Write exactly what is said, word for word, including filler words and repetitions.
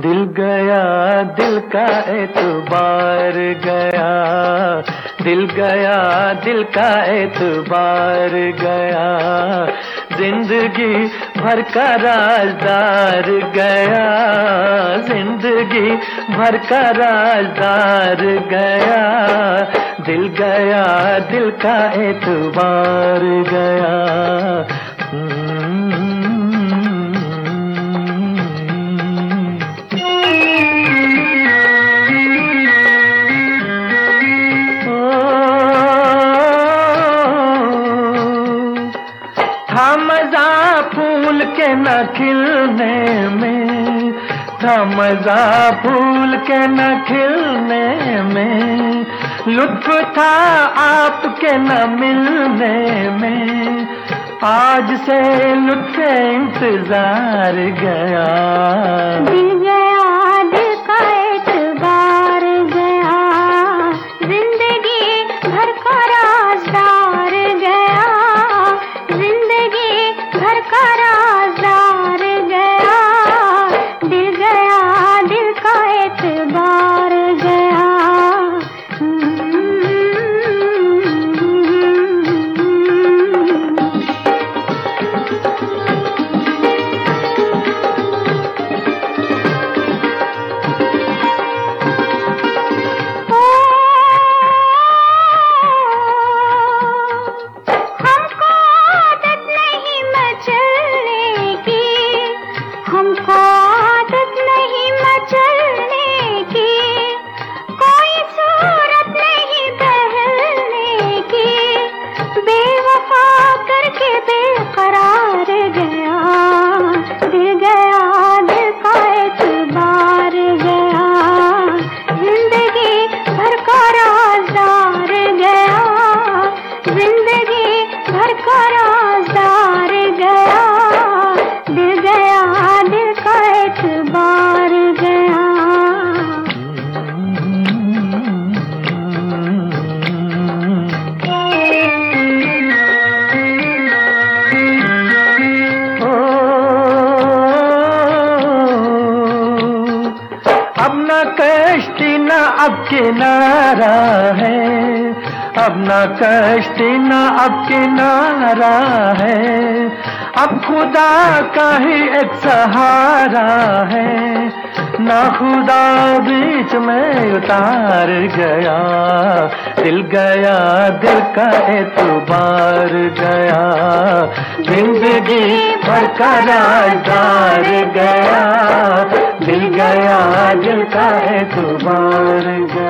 दिल गया दिल का एतबार गया, दिल गया दिल का एतबार गया, जिंदगी भर का राजदार गया, जिंदगी भर का राजदार गया, दिल गया दिल का एतबार गया। था मजा फूल के न खिलने में, था मजा फूल के न खिलने में, लुत्फ था आपके न मिलने में, आज से लुत्फ इंतजार गया। दिल गया दिल का एतबार गया, जिंदगी भर का राजदार गया, जिंदगी भर का राजदार गया, दिल गया दिल का एतबार गया। हमको आदत नहीं मचलने की, कोई सूरत नहीं बहलने की, बेवफा करके बेकरार गया। दिल गया दिल का एतबार गया, जिंदगी भर का राजदार गया, जिंदगी भर का राजदार गया, दिल गया दिल का एतबार गया। अब न कश्ती न अब किनारा है, अब न कश्ती न अब किनारा है, अब खुदा का ही एक सहारा है, ना खुदा बीच में उतार गया। दिल गया दिल का एतबार गया, जिंदगी भर का राजदार गया, दिल गया दिल का एतबार गया।